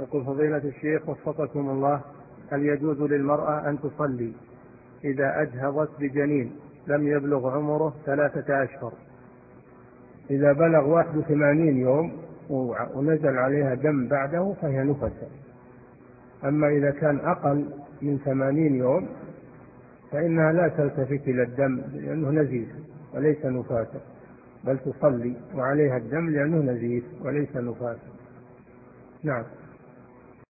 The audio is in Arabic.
يقول فضيلة الشيخ وفقكم الله، هل يجوز للمرأة أن تصلي إذا أجهضت بجنين لم يبلغ عمره 3 أشهر؟ إذا بلغ 81 يوم ونزل عليها دم بعده فهي نفسة. أما إذا كان أقل من 80 يوم فإنها لا تلتفت إلى الدم لأنه نزيف وليس نفاسا، بل تصلي وعليها الدم لأنه نزيف وليس نفاسا. نعم.